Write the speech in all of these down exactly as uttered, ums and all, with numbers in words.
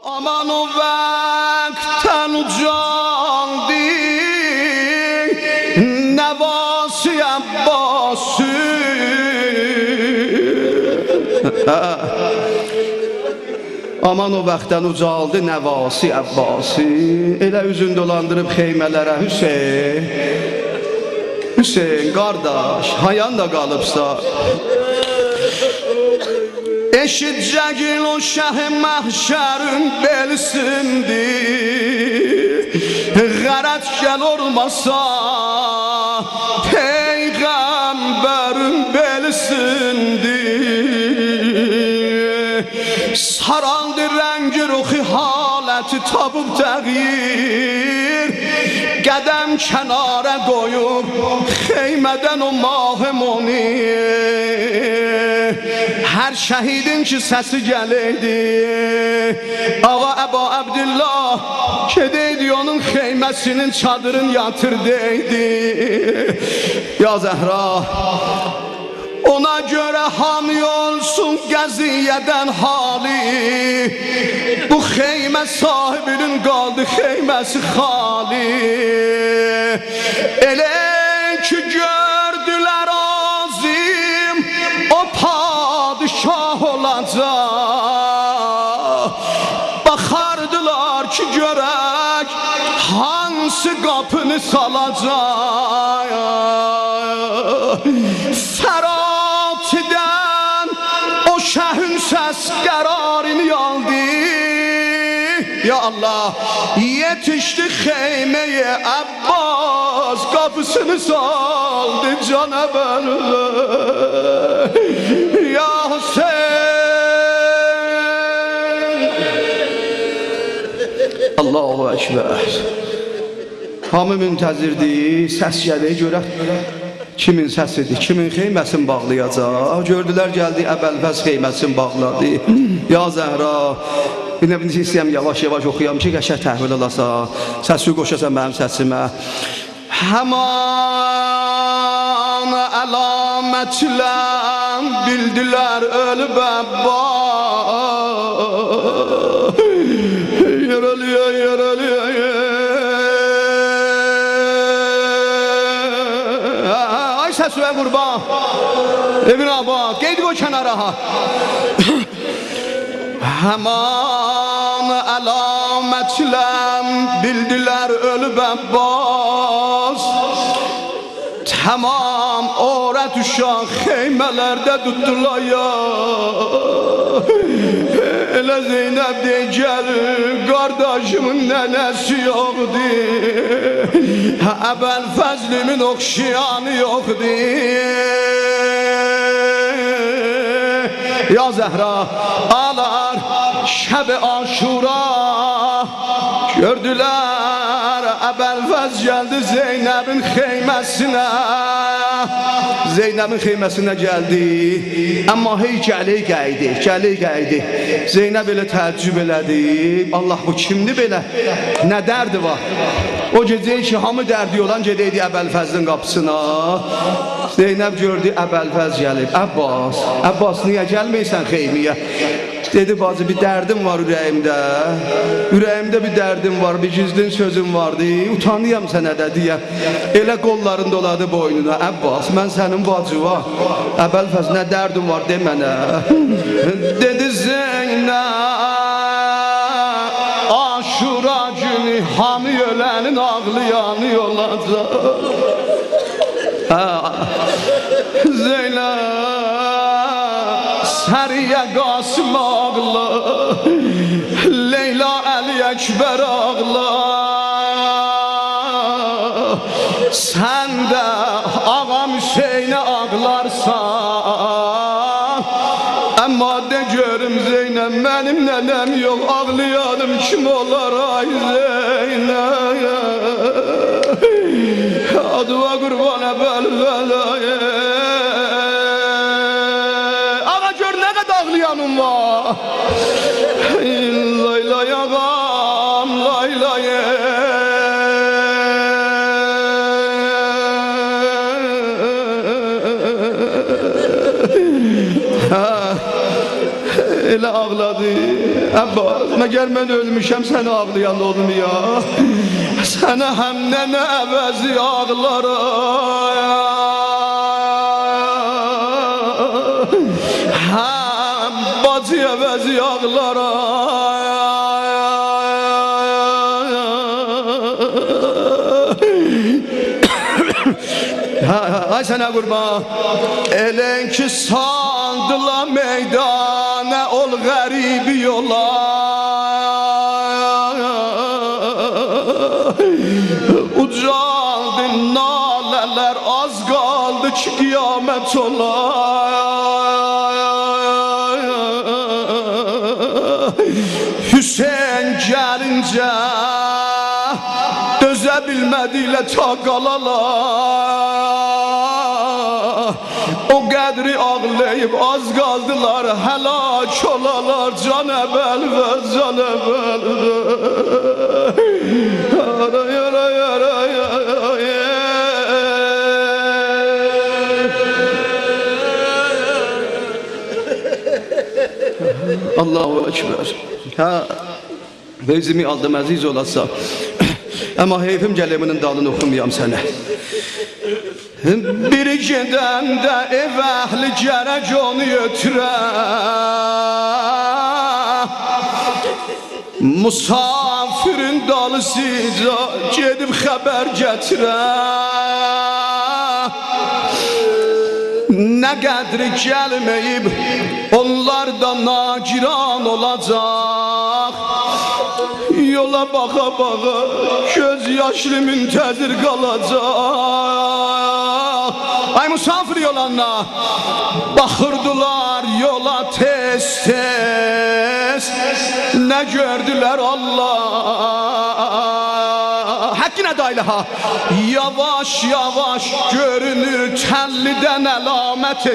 Aman o vakten ucaldı Nevası Abbasi. Aman o vaxtdan ucaldı Nevası Abbasi. Elə üzün dolandırıb xeymələrə Hüseyin Hüseyin qardaş hayan da qalıbsa eşidəcəgin o şəh-i məhşərin belsindir. Qərət gəl olmasa Peyğəmbərin belsindir. Sarandı rəngi ruxi haləti tabıb təğyir. Qədəm kənara qoyub xeymədən o mah-ı munir. Hər şəhidin ki səsi gələydi Ağa Əba Əbdillah gedəydi onun xeyməsinin çadırın yatırdaydı. Ya Zəhra ona görə hami olsun qəziyyədən hali. Bu xeymə sahibinin qaldı xeyməsi xali. Elə ki gördülər azim o padişah olacaq. Baxardılar ki görək hansı qapını salacaq. Fəratidən o şəhün səs qərarını aldı. Ya Allah yetişdi xeymeye Abbas kapısını saldı Cenab-ı Ya Hüseyin. Allahu Ekber. Hamı müntəzirdir, səs gəlir görək kimin səsidir, kimin xeyməsin bağlayacaq. Gördülər gəldi Əbəlfəz xeyməsin bağladı. Ya Zəhra bir nə bilin istəyəm yavaş-yavaş oxuyam ki qəşəng təhvil alasa, səsi qoşasan mənim səsimə. Həman əlamətlə bildilər ölüb Abbas. Yaralıya yaralıya ay səsüvə qurban Evin abad qeydi qoy kənara ha. Həman əlamətlə bildilər ölüb Abbas. Tamam orət uşaq xeymələrdə tutdular ya. Elə Zeynəb deyə gəlir qardaşımın nənəsi yoxdur. Əbəlfəzlimin oxşayanı yoxdur. Ya Zəhra alar şəb-i Aşura gördülər Əbəlfəz gəldi Zeynəbin xeyməsinə. Zeynəbin xeyməsinə gəldi. Amma hey gəli qaydı, gəli qaydı. Zeynəb elə təəccüb elədi. Allah bu kimdir belə? Nə dərdi var? O gecə ki hamı dərdi olan gedəydi Əbəlfəzin qapısına. Zeynəb gördü Əbəlfəz gəlib. Abbas, Abbas niyə gəlməysən xeymiyə? Dedi bacı bir dərdim var ürəyimdə. Ürəyimdə bir dərdim var, bir gizlin sözüm vardı. Utanıyam sənə də deyə. Elə qollarını doladı boynuna. Abbas mən sənin bacı var. Əbəlfəz nə dərdim var de mənə. Dedi Zeynəb Aşura günü hamı ölənin ağlayanı olacaq. Zeynəb Səriyə Qasım ağla, Leyla Əli Əkbər ağla. Sən də ağam Hüseynə ağlarsan. Amma de görüm Zeynəb mənim nənəm yox, ağlayanım kim olar ay Zeynəb. Adıva qurban Əbəlfəz. Ağlayanım var. Laylay ağam, laylay. Elə ağladı. Abbas, mən Məgər mən ölmüşəm səni ağlayan oğlum ya. Sənə həmdən əvəzi ağlara, həm bacı əvəzi ağlara. Ay sənə qurban. Elən ki sandıla meydana, ol qəribi yola. Ucaldı nalələr, az qaldı ki qiyamət ola. Hüseyin gəlincə dözə bilmədilə ta qalalar. O qədri ağlayıb az qaldılar, həlak olalar. Can əbəl və can əbəl və aray aray aray aray. Allahu Ekber. Ha, bezimi aldım əziz olasa. Amma heyfim gəliminin dalını oxumayam sənə. Biri gedəndə ev əhli gərək onu götürə, musafirin dalısıca gedib xəbər gətirə. Nə qədri gəlməyib onlar da nagiran olacaq. Yola baxa baxa göz yaşlı müntəzir qalacaq. Ay musafir yolanla baxırdılar yola tez tez. Nə gördülər Allah Hakkine daylaha. Yavaş yavaş görünür tellidən əlamət-i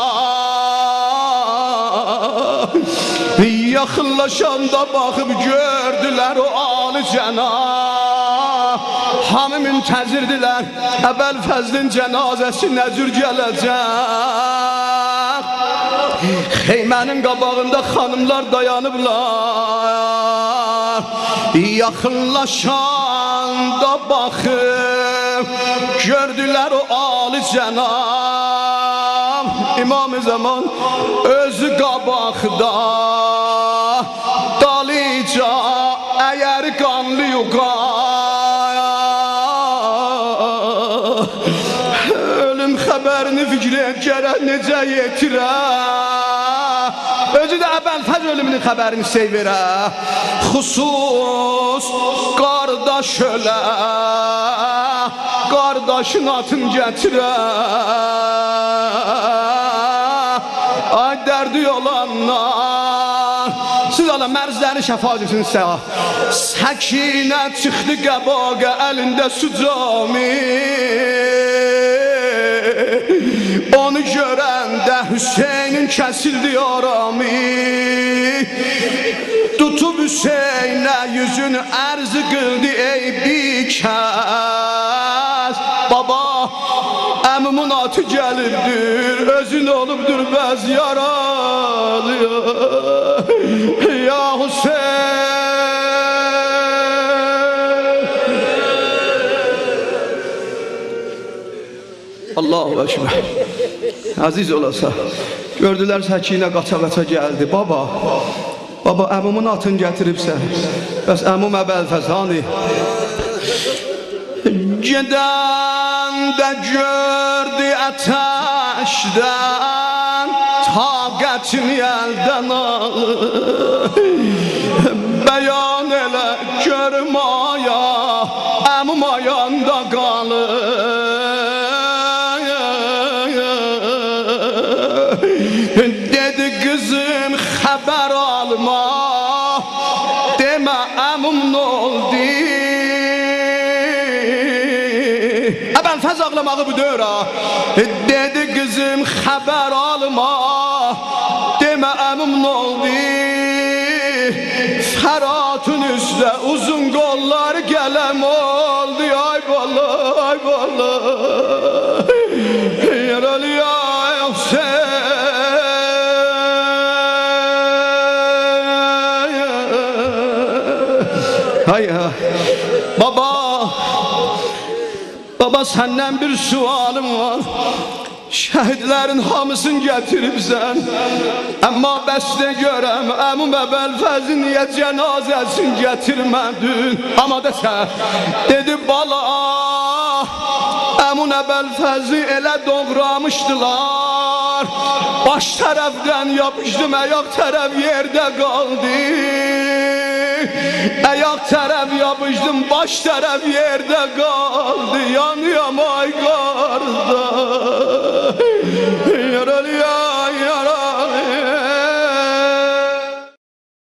şah. Yaxınlaşanda baxıb gördülər o alı cənab. Hamı müntəzirdirlər, əvvəl fəzlin cənazəsi nə cür gələcək. Xeymənin qabağında xanımlar dayanıblar. Yaxınlaşanda baxıb gördülər o alı cənab. İmam-ı Zaman özü qabaqda, dalıca əgər qanlı yuqa. Ölüm xəbərini fikrə gərək necə yetirə. Özü də əvvəl-fəz ölümünün xəbərini sey verə. Xüsus qardaş ölə, qardaşın atın gətirə. Ay dərdi olanlar, siz alın mərzləri şəfa edilsin sizə. Səkinə çıxdı qəbaqa əlində su cami. Onu görəndə Hüseynin kəsildi arami. Tutub Hüseynə yüzünü ərzı qıldı ey bikəs. Baba, əmimin atı gəlibdir, özün olubdur bəz yaralı. Ya Hüseyin. Allahu Ekber. Aziz olasa, gördülər Səkinə qaça-qaça gəldi. Baba, baba əmimin atını gətiribsən. Bəs əmim Əbəlfəz hani? Gedən də gördü ətəşdən, taqətini əldən alır. Bəyan elə görüm aya, əmim ayanda qalır. Dedi kızım xəbər alma, demə əmim nə oldu. Əbəlfəz ağlamağı büdür ha. Dedi kızım xəbər alma, demə əmim nə oldu. Fəratın üstə uzun qollar gələm oldu. Ay bala, ay bala. Yaralı ya Hüseyin. Hay ha. Baba, baba senden bir sualım var. Şehitlerin hamısını getiribsən, amma bəsdə görəm, əmum əbəlfəzi niyə cənazəsini gətirmədin? Amma desə, dedi bala, əmun əbəlfəzi elə doğramışdılar, baş tərəfdən yapışdım, ayaq tərəf yerdə qaldı. Ayaq tərəf yapışdım, baş tərəf yerdə qaldı. Yanıyam ay qarda.